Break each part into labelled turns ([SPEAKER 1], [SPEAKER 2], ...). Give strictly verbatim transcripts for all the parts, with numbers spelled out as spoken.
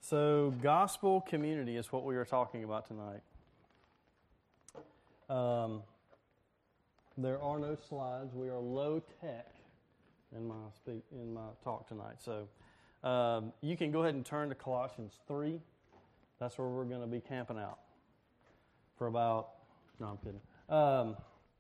[SPEAKER 1] So, gospel community is what we are talking about tonight. Um, there are no slides. We are low tech in my speak in my talk tonight. So, um, you can go ahead and turn to Colossians three. That's where we're going to be camping out for about. No, I'm kidding. Um,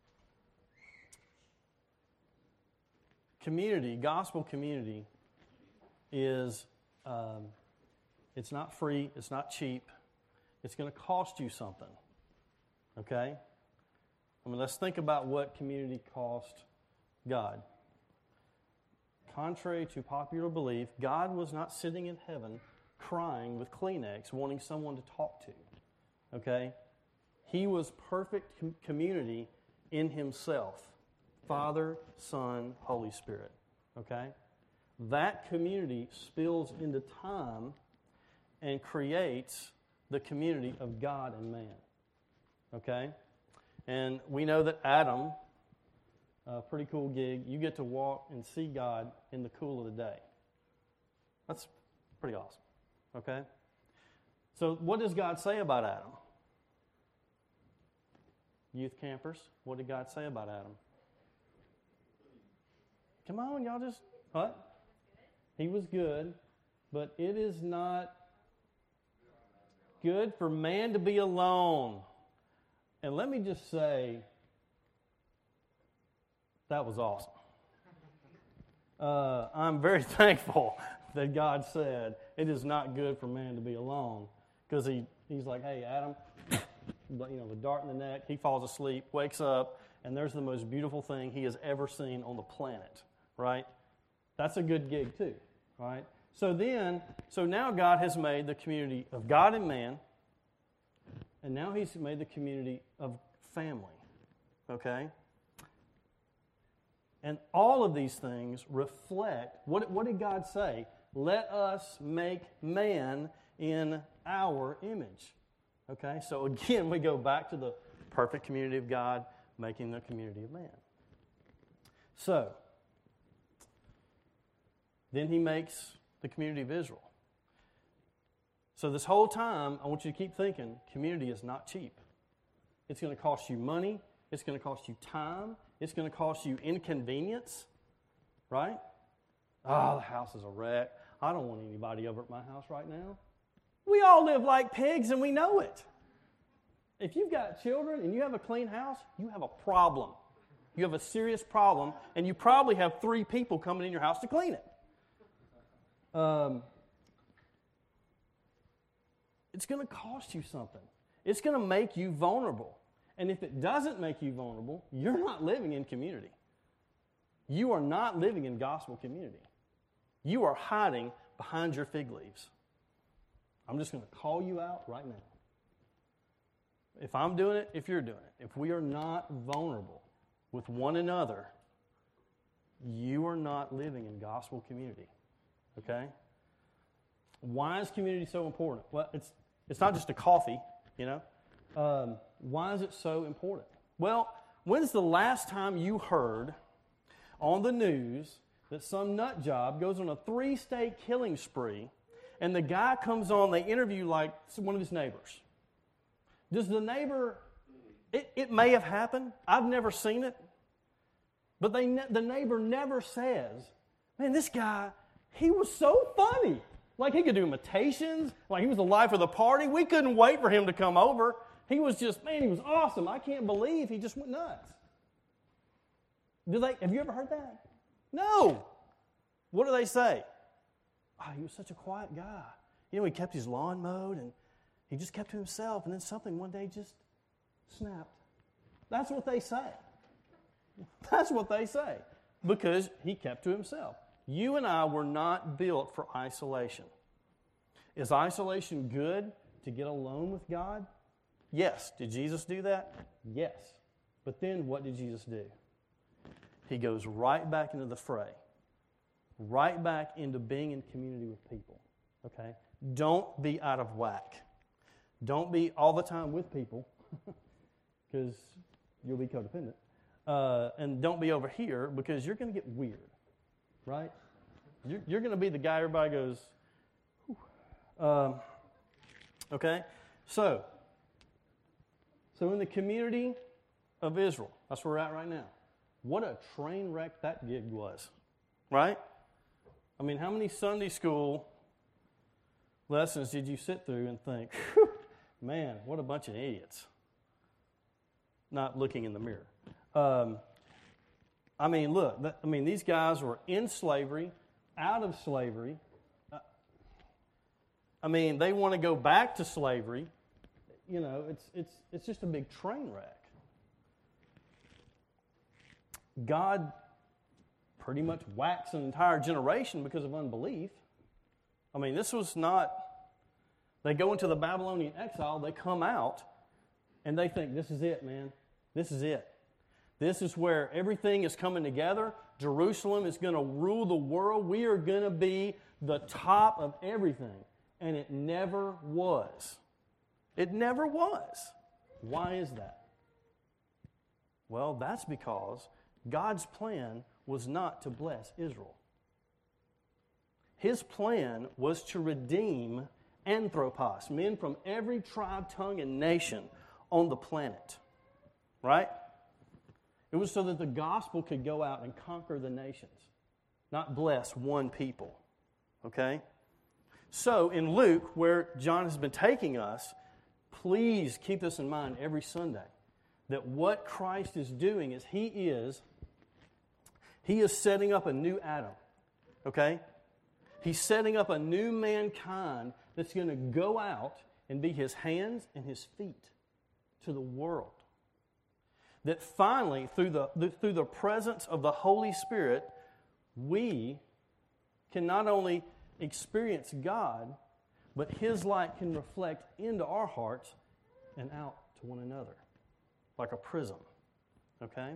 [SPEAKER 1] community, gospel community, is. Um, It's not free. It's not cheap. It's going to cost you something. Okay? I mean, let's think about what community cost God. Contrary to popular belief, God was not sitting in heaven crying with Kleenex, wanting someone to talk to. Okay? He was perfect com- community in himself. Father, Son, Holy Spirit. Okay? That community spills into time and creates the community of God and man. Okay? And we know that Adam, a pretty cool gig, you get to walk and see God in the cool of the day. That's pretty awesome. Okay? So what does God say about Adam? Youth campers, what did God say about Adam? Come on, y'all just, what? He was good, but it is not good for man to be alone. And let me just say, that was awesome. Uh, I'm very thankful that God said it is not good for man to be alone, because he, he's like, hey, Adam, you know, the dart in the neck, he falls asleep, wakes up, and there's the most beautiful thing he has ever seen on the planet, right? That's a good gig too, right? So then, so now God has made the community of God and man, and now he's made the community of family, okay? And all of these things reflect, what, what did God say? Let us make man in our image, okay? So again, we go back to the perfect community of God making the community of man. So, then he makes the community of Israel. So this whole time, I want you to keep thinking, community is not cheap. It's going to cost you money. It's going to cost you time. It's going to cost you inconvenience, right? Oh, the house is a wreck. I don't want anybody over at my house right now. We all live like pigs, and we know it. If you've got children and you have a clean house, you have a problem. You have a serious problem, and you probably have three people coming in your house to clean it. Um, it's going to cost you something. It's going to make you vulnerable. And if it doesn't make you vulnerable, you're not living in community. You are not living in gospel community. You are hiding behind your fig leaves. I'm just going to call you out right now. If I'm doing it, if you're doing it, if we are not vulnerable with one another, you are not living in gospel community. Okay? Why is community so important? Well, it's it's not just a coffee, you know. Um, why is it so important? Well, when's the last time you heard on the news that some nut job goes on a three-state killing spree, and the guy comes on, they interview like one of his neighbors? Does the neighbor, it, it may have happened, I've never seen it, but they ne- the neighbor never says, man, this guy, he was so funny. Like he could do imitations, like he was the life of the party. We couldn't wait for him to come over. He was just, man, he was awesome. I can't believe he just went nuts. Do they, have you ever heard that? No. What do they say? Oh, he was such a quiet guy. You know, he kept his lawn mowed and he just kept to himself, and then something one day just snapped. That's what they say. That's what they say. Because he kept to himself. You and I were not built for isolation. Is isolation good to get alone with God? Yes. Did Jesus do that? Yes. But then what did Jesus do? He goes right back into the fray. Right back into being in community with people. Okay? Don't be out of whack. Don't be all the time with people because you'll be codependent. Uh, and don't be over here because you're going to get weird. Right? You're, you're going to be the guy everybody goes, Um, okay? So, so in the community of Israel, that's where we're at right now. What a train wreck that gig was, right? I mean, how many Sunday school lessons did you sit through and think, man, what a bunch of idiots? Not looking in the mirror. Um, I mean, look, that, I mean, these guys were in slavery, out of slavery. Uh, I mean, they want to go back to slavery. You know, it's it's it's just a big train wreck. God pretty much whacks an entire generation because of unbelief. I mean, this was not, they go into the Babylonian exile, they come out, and they think, this is it, man. This is it. This is where everything is coming together. Jerusalem is going to rule the world. We are going to be the top of everything. And it never was. It never was. Why is that? Well, that's because God's plan was not to bless Israel. His plan was to redeem anthropos, men from every tribe, tongue, and nation on the planet. Right? It was so that the gospel could go out and conquer the nations, not bless one people. Okay? So, in Luke, where John has been taking us, please keep this in mind every Sunday, that what Christ is doing is He is He is setting up a new Adam, okay? He's setting up a new mankind that's going to go out and be His hands and His feet to the world. That finally, through the, the, through the presence of the Holy Spirit, we can not only experience God, but His light can reflect into our hearts and out to one another, like a prism, okay?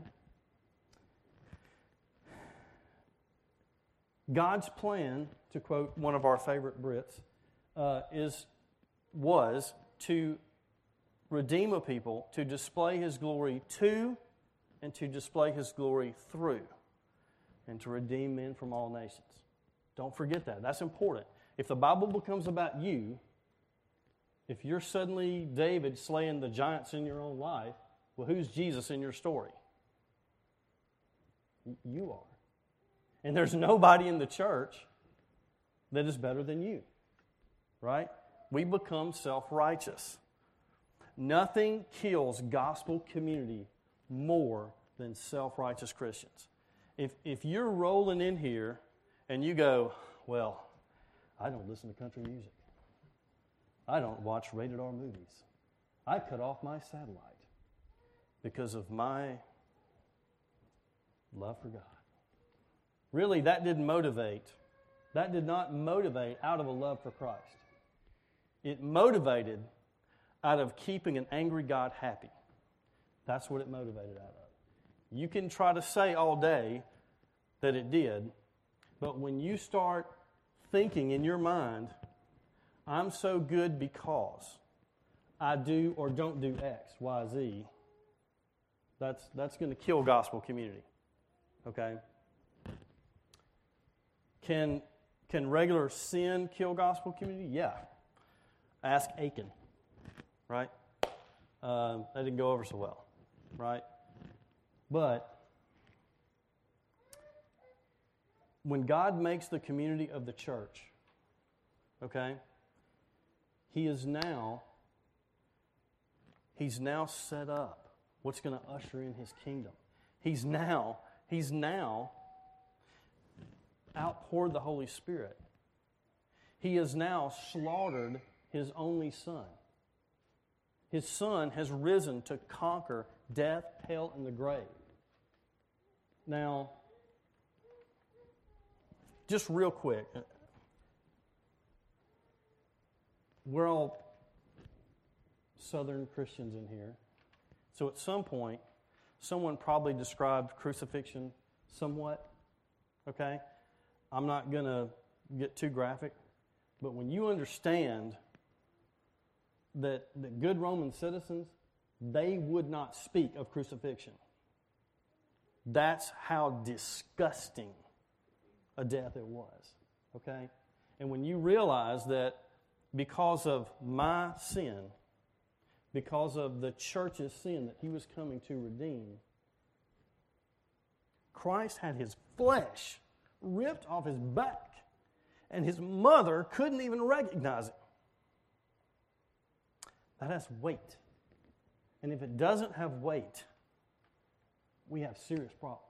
[SPEAKER 1] God's plan, to quote one of our favorite Brits, uh, is was to redeem a people, to display His glory to, and to display His glory through, and to redeem men from all nations. Don't forget that. That's important. If the Bible becomes about you, if you're suddenly David slaying the giants in your own life, well, who's Jesus in your story? You are. And there's nobody in the church that is better than you, right? We become self-righteous. Nothing kills gospel community more than self-righteous Christians. If, if you're rolling in here and you go, well, I don't listen to country music. I don't watch rated R movies. I cut off my satellite because of my love for God. Really, that didn't motivate. That did not motivate out of a love for Christ. It motivated out of keeping an angry God happy. That's what it motivated out of. You can try to say all day that it did, but when you start thinking in your mind, I'm so good because I do or don't do X, Y, Z, that's, that's going to kill gospel community. Okay? Can, can regular sin kill gospel community? Yeah. Ask Achan, right? Um, that didn't go over so well, right? But when God makes the community of the church, okay, He is now, He's now set up what's going to usher in His kingdom. He's now, He's now outpoured the Holy Spirit. He has now slaughtered His only Son. His Son has risen to conquer death, hell, and the grave. Now, just real quick, we're all Southern Christians in here. So at some point, someone probably described crucifixion somewhat, okay? I'm not going to get too graphic, but when you understand that, that good Roman citizens, they would not speak of crucifixion. That's how disgusting a death it was, okay? And when you realize that because of my sin, because of the church's sin that he was coming to redeem, Christ had his flesh ripped off his back, and his mother couldn't even recognize it. That has weight. And if it doesn't have weight, we have serious problems.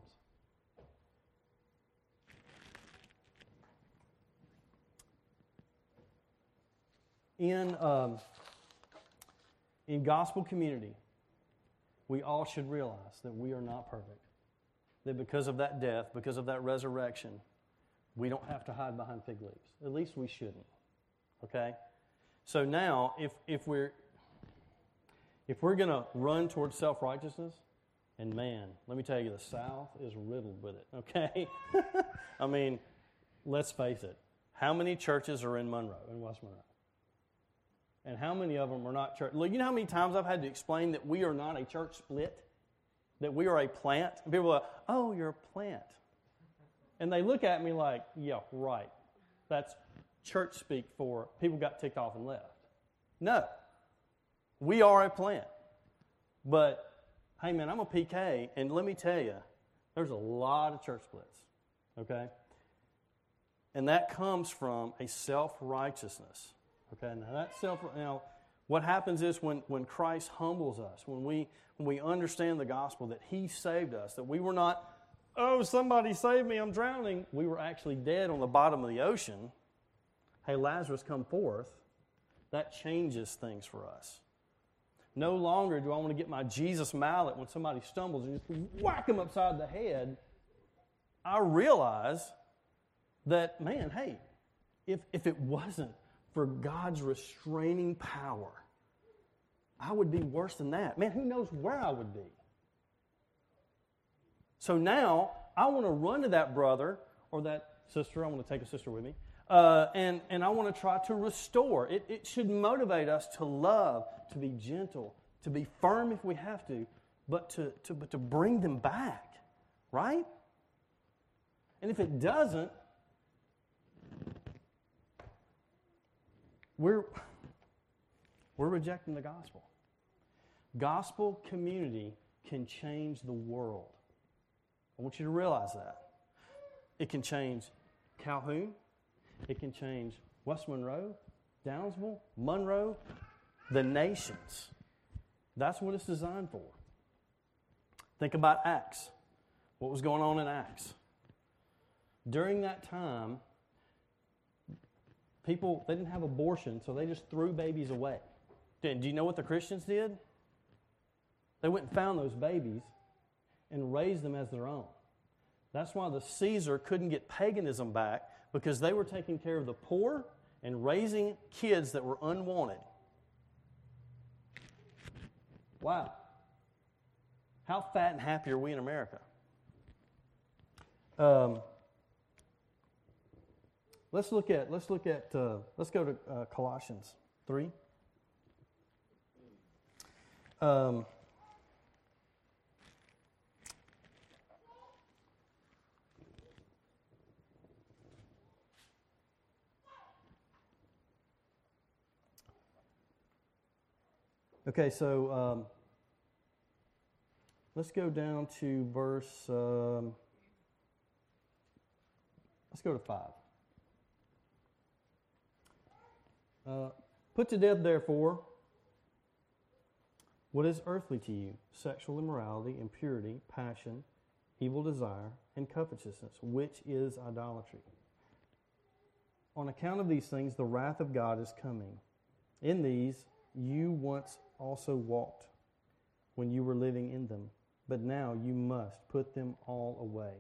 [SPEAKER 1] In, um, in gospel community, we all should realize that we are not perfect. That because of that death, because of that resurrection, we don't have to hide behind fig leaves. At least we shouldn't. Okay? So now, if if we're if we're going to run towards self-righteousness, and man, let me tell you, the South is riddled with it. Okay? I mean, let's face it. How many churches are in Monroe, in West Monroe? And how many of them are not church? Look, you know how many times I've had to explain that we are not a church split? That we are a plant? And people are like, oh, you're a plant. And they look at me like, yeah, right. That's church speak for people got ticked off and left. No. We are a plant. But, hey, man, I'm a P K, and let me tell you, there's a lot of church splits, okay? And that comes from a self-righteousness. Okay, now that self now what happens is when, when Christ humbles us, when we when we understand the gospel that he saved us, that we were not, oh, somebody save me, I'm drowning. We were actually dead on the bottom of the ocean. Hey, Lazarus, come forth. That changes things for us. No longer do I want to get my Jesus mallet when somebody stumbles and just whack them upside the head. I realize that, man, hey, if if it wasn't for God's restraining power, I would be worse than that. Man, who knows where I would be? So now, I want to run to that brother or that sister. I want to take a sister with me. Uh, and, and I want to try to restore. It, it should motivate us to love, to be gentle, to be firm if we have to, but to, to, but to bring them back, right? And if it doesn't, We're, we're rejecting the gospel. Gospel community can change the world. I want you to realize that. It can change Calhoun. It can change West Monroe, Downsville, Monroe, the nations. That's what it's designed for. Think about Acts. What was going on in Acts? During that time, people, they didn't have abortion, so they just threw babies away. Do you know what the Christians did? They went and found those babies and raised them as their own. That's why the Caesar couldn't get paganism back, because they were taking care of the poor and raising kids that were unwanted. Wow. How fat and happy are we in America? Um... Let's look at, let's look at, uh, let's go to uh, Colossians three. Um, okay, so um, let's go down to verse, um, let's go to five. Uh, Put to death, therefore, what is earthly to you: sexual immorality, impurity, passion, evil desire, and covetousness, which is idolatry. On account of these things, the wrath of God is coming. In these you once also walked when you were living in them, but now you must put them all away: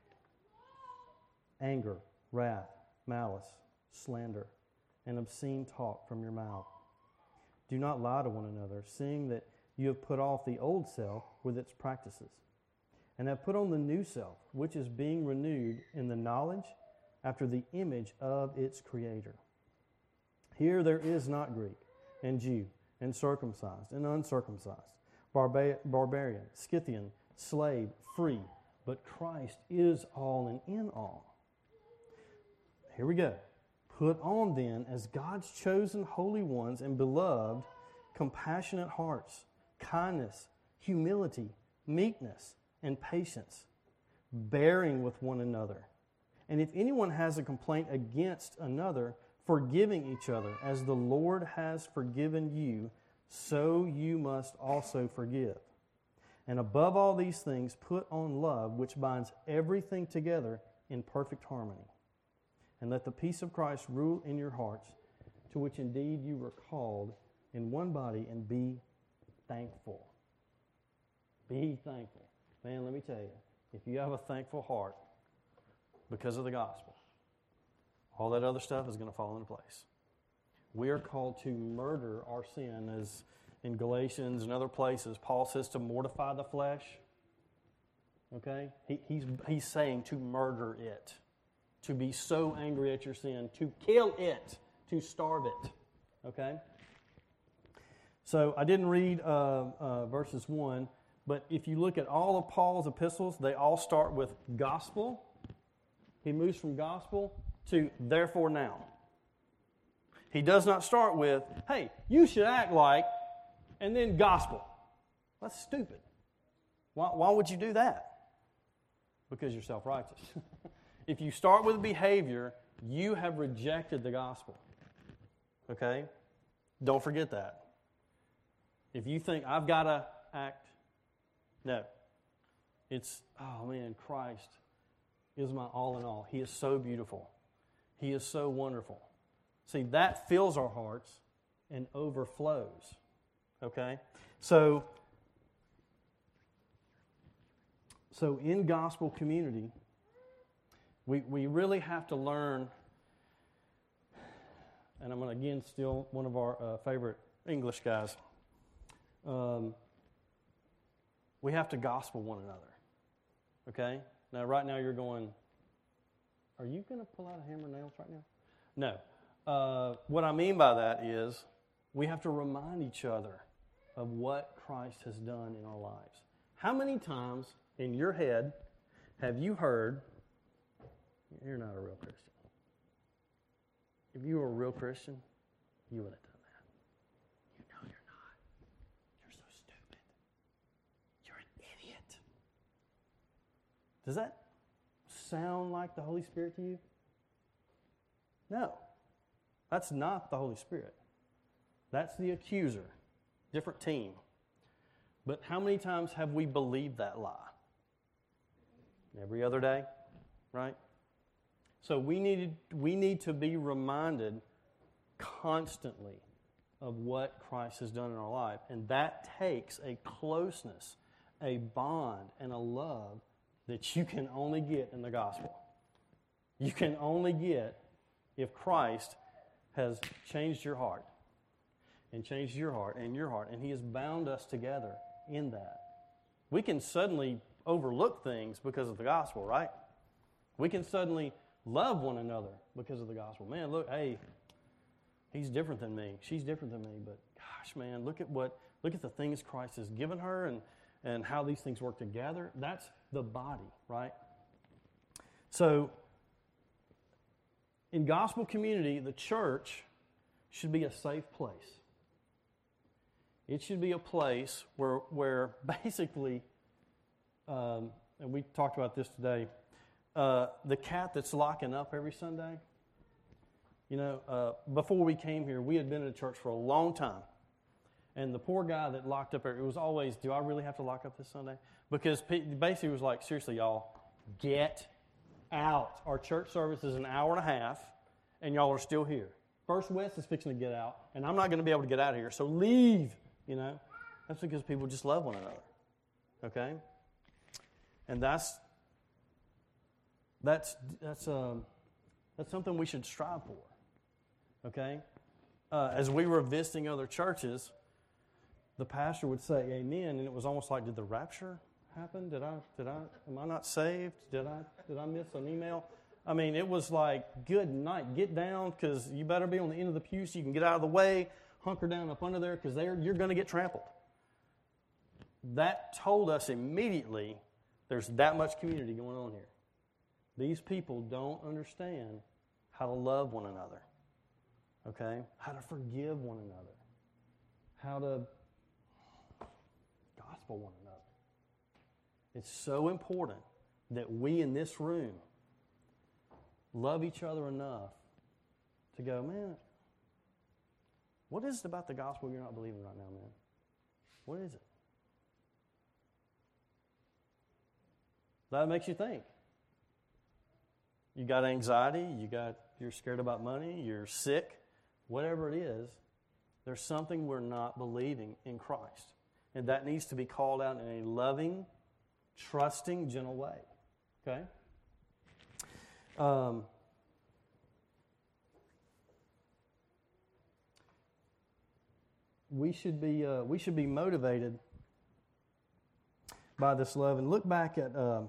[SPEAKER 1] anger, wrath, malice, slander, and obscene talk from your mouth. Do not lie to one another, seeing that you have put off the old self with its practices, and have put on the new self, which is being renewed in the knowledge after the image of its Creator. Here there is not Greek and Jew and circumcised and uncircumcised, barba- barbarian, Scythian, slave, free, but Christ is all and in all. Here we go. Put on then, as God's chosen holy ones and beloved, compassionate hearts, kindness, humility, meekness, and patience, bearing with one another. And if anyone has a complaint against another, forgiving each other, as the Lord has forgiven you, so you must also forgive. And above all these things, put on love, which binds everything together in perfect harmony. And let the peace of Christ rule in your hearts, to which indeed you were called in one body, and be thankful. Be thankful. Man, let me tell you, if you have a thankful heart because of the gospel, all that other stuff is going to fall into place. We are called to murder our sin, as in Galatians and other places, Paul says to mortify the flesh. Okay? He, he's, he's saying to murder it. To be so angry at your sin, to kill it, to starve it. Okay? So I didn't read uh, uh, verses one, but if you look at all of Paul's epistles, they all start with gospel. He moves from gospel to therefore now. He does not start with, hey, you should act like, and then gospel. That's stupid. Why, why would you do that? Because you're self-righteous. If you start with behavior, you have rejected the gospel. Okay? Don't forget that. If you think, I've got to act, no. It's, oh man, Christ is my all in all. He is so beautiful. He is so wonderful. See, that fills our hearts and overflows. Okay? So, so in gospel community, we, we really have to learn, and I'm going to again steal one of our uh, favorite English guys. Um, we have to gospel one another. Okay? Now, right now you're going, are you going to pull out a hammer and nails right now? No. Uh, what I mean by that is we have to remind each other of what Christ has done in our lives. How many times in your head have you heard, you're not a real Christian? If you were a real Christian, you would have done that. You know you're not. You're so stupid. You're an idiot. Does that sound like the Holy Spirit to you? No. That's not the Holy Spirit. That's the accuser. Different team. But how many times have we believed that lie? Every other day, right? So we need, we need to be reminded constantly of what Christ has done in our life. And that takes a closeness, a bond, and a love that you can only get in the gospel. You can only get if Christ has changed your heart and changed your heart and your heart, and He has bound us together in that. We can suddenly overlook things because of the gospel, right? We can suddenly love one another because of the gospel. Man, look, hey, he's different than me. She's different than me, but gosh, man, look at what, look at the things Christ has given her and, and how these things work together. That's the body, right? So, in gospel community, the church should be a safe place. It should be a place where, where basically, um, and we talked about this today, uh, the cat that's locking up every Sunday, you know, uh, before we came here, we had been in a church for a long time. And the poor guy that locked up, it was always, do I really have to lock up this Sunday? Because basically it was like, seriously, y'all, get out. Our church service is an hour and a half, and y'all are still here. First West is fixing to get out, and I'm not going to be able to get out of here, so leave, you know. That's because people just love one another, okay? And that's that's that's um, that's something we should strive for, okay? Uh, as we were visiting other churches, the pastor would say amen, and it was almost like, did the rapture happen? Did I, did I, am I not saved? Did I, did I miss an email? I mean, it was like, good night, get down, because you better be on the end of the pew so you can get out of the way, hunker down up under there, because you're going to get trampled. That told us immediately there's that much community going on here. These people don't understand how to love one another, okay? How to forgive one another, how to gospel one another. It's so important that we in this room love each other enough to go, man, what is it about the gospel you're not believing right now, man? What is it? That makes you think. You got anxiety, you got, you're scared about money, you're sick, whatever it is, there's something we're not believing in Christ. And that needs to be called out in a loving, trusting, gentle way. Okay? Um, we should be uh, we should be motivated by this love. And look back at um,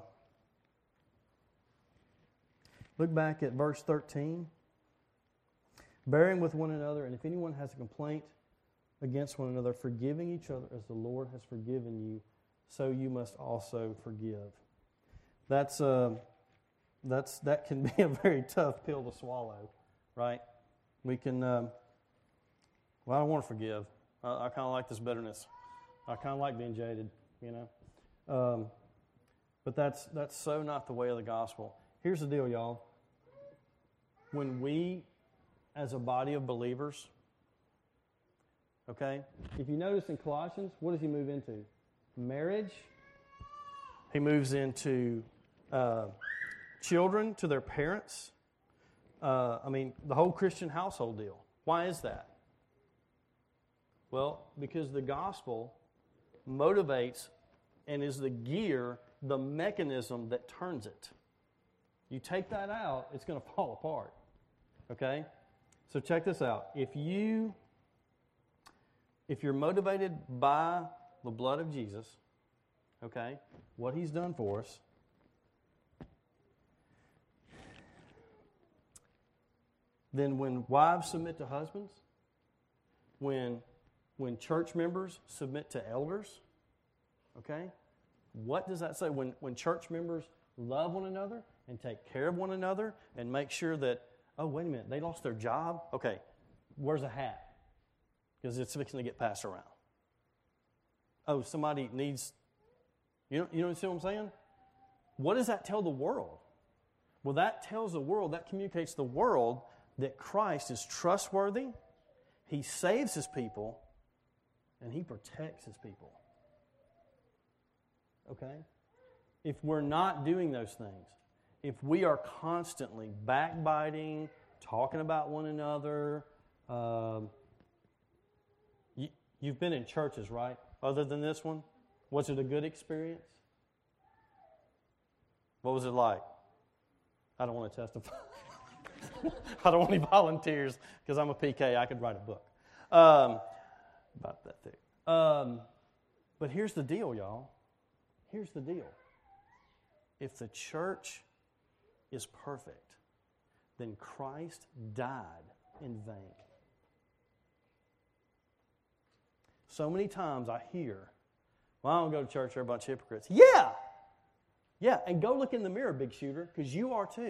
[SPEAKER 1] look back at verse thirteen. Bearing with one another, and if anyone has a complaint against one another, forgiving each other as the Lord has forgiven you, so you must also forgive. That's uh, that's that can be a very tough pill to swallow, right? We can. Um, well, I don't want to forgive. I, I kind of like this bitterness. I kind of like being jaded, you know. Um, but that's that's so not the way of the gospel. Here's the deal, y'all. When we, as a body of believers, okay, if you notice in Colossians, what does he move into? Marriage. He moves into uh, children to their parents. Uh, I mean, the whole Christian household deal. Why is that? Well, because the gospel motivates and is the gear, the mechanism that turns it. You take that out, it's going to fall apart. Okay? So check this out. If you if you're motivated by the blood of Jesus, okay, what he's done for us, then when wives submit to husbands, when when church members submit to elders, okay, what does that say? When when church members love one another and take care of one another and make sure that, oh, wait a minute, they lost their job? Okay, where's a hat? Because it's fixing to get passed around. Oh, somebody needs, you know, you know what I'm saying? What does that tell the world? Well, that tells the world, that communicates to the world that Christ is trustworthy, he saves his people, and he protects his people. Okay? If we're not doing those things, if we are constantly backbiting, talking about one another, um, you, you've been in churches, right? Other than this one? Was it a good experience? What was it like? I don't want to testify. I don't want any volunteers because I'm a P K. I could write a book um, about that thing. Um, but here's the deal, y'all. Here's the deal. If the church is perfect, then Christ died in vain. So many times I hear, well, I don't go to church, they're a bunch of hypocrites. Yeah! Yeah, and go look in the mirror, big shooter, because you are too.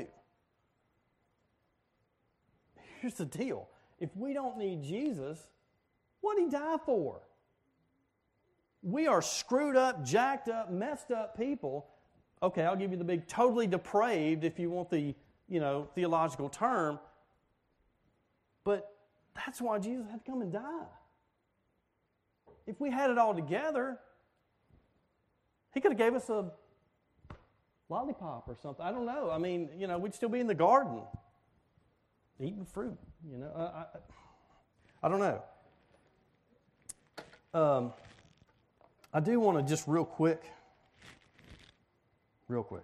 [SPEAKER 1] Here's the deal. If we don't need Jesus, what did he die for? We are screwed up, jacked up, messed up people. Okay, I'll give you the big totally depraved if you want the, you know, theological term. But that's why Jesus had to come and die. If we had it all together, he could have gave us a lollipop or something. I don't know. I mean, you know, we'd still be in the garden eating fruit, you know. I, I, I don't know. Um, I do want to just real quick, real quick.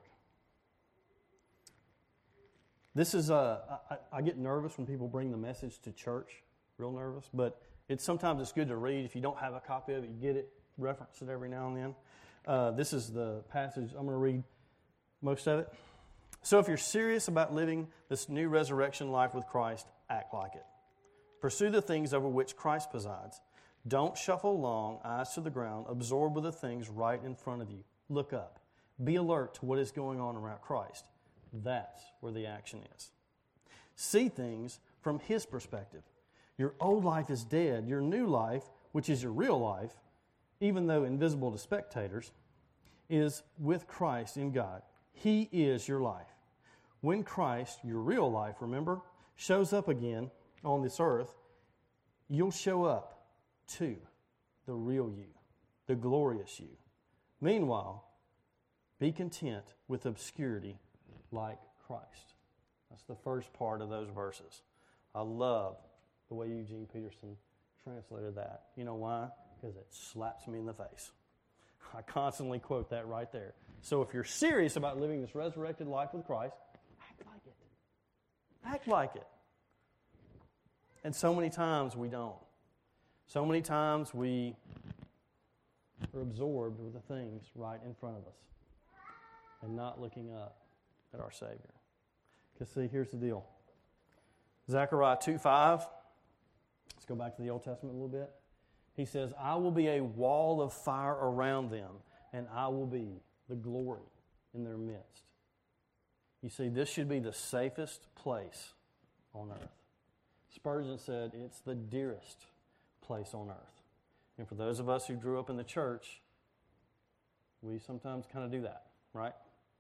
[SPEAKER 1] This is, uh, I, I get nervous when people bring the message to church, real nervous, but it's sometimes it's good to read. If you don't have a copy of it, you get it, reference it every now and then. Uh, this is the passage. I'm going to read most of it. So if you're serious about living this new resurrection life with Christ, act like it. Pursue the things over which Christ presides. Don't shuffle along, eyes to the ground, absorbed with the things right in front of you. Look up. Be alert to what is going on around Christ. That's where the action is. See things from His perspective. Your old life is dead. Your new life, which is your real life, even though invisible to spectators, is with Christ in God. He is your life. When Christ, your real life, remember, shows up again on this earth, you'll show up to the real you, the glorious you. Meanwhile, be content with obscurity like Christ. That's the first part of those verses. I love the way Eugene Peterson translated that. You know why? Because it slaps me in the face. I constantly quote that right there. So if you're serious about living this resurrected life with Christ, act like it. Act like it. And so many times we don't. So many times we are absorbed with the things right in front of us and not looking up at our Savior. Because see, here's the deal. Zechariah two five. Let's go back to the Old Testament a little bit. He says, I will be a wall of fire around them, and I will be the glory in their midst. You see, this should be the safest place on earth. Spurgeon said, it's the dearest place on earth. And for those of us who grew up in the church, we sometimes kind of do that, right?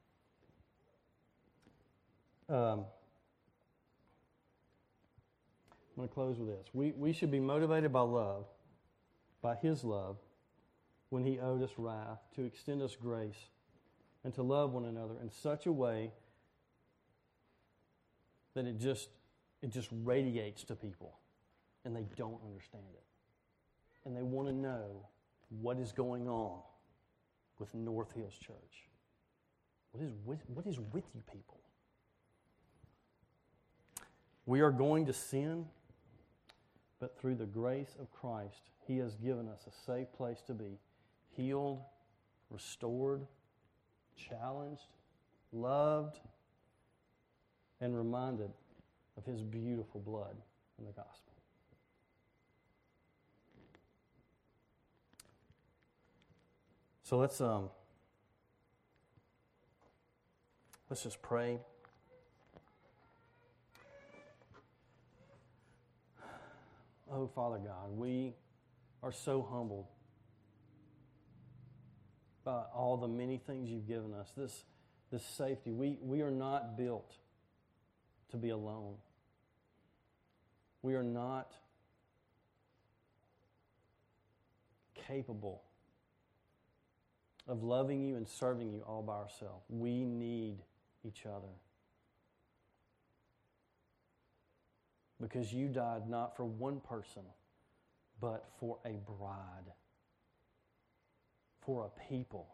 [SPEAKER 1] Um, I'm going to close with this. We, we should be motivated by love, by His love, when He owed us wrath, to extend us grace, and to love one another in such a way that it just it just radiates to people, and they don't understand it. And they want to know what is going on with North Hills Church. What is with, what is with you people? We are going to sin, but through the grace of Christ, He has given us a safe place to be healed, restored, challenged, loved, and reminded of His beautiful blood in the gospel. So let's um let's just pray. Oh, Father God, we are so humbled by all the many things You've given us. This, this safety. We, we are not built to be alone. We are not capable of loving You and serving You all by ourselves. We need each other. Because You died not for one person, but for a bride, for a people.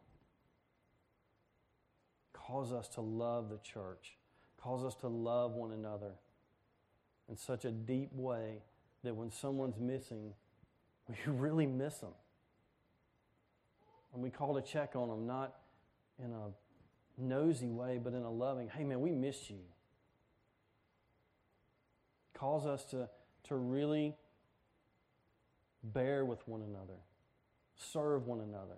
[SPEAKER 1] Cause us to love the church. Cause us to love one another in such a deep way that when someone's missing, we really miss them. And we call to check on them, not in a nosy way, but in a loving, hey man, we miss you. Calls us to, to really bear with one another, serve one another,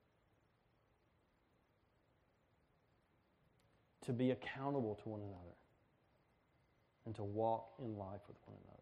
[SPEAKER 1] to be accountable to one another, and to walk in life with one another.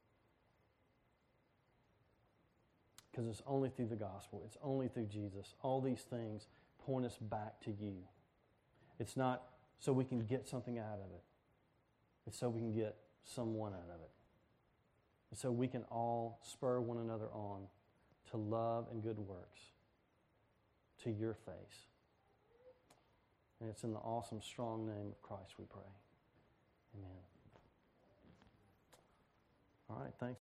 [SPEAKER 1] Because it's only through the gospel, it's only through Jesus. All these things point us back to You. It's not so we can get something out of it. It's so we can get someone out of it. And so we can all spur one another on to love and good works to Your face. And it's in the awesome, strong name of Christ we pray. Amen. All right, thanks.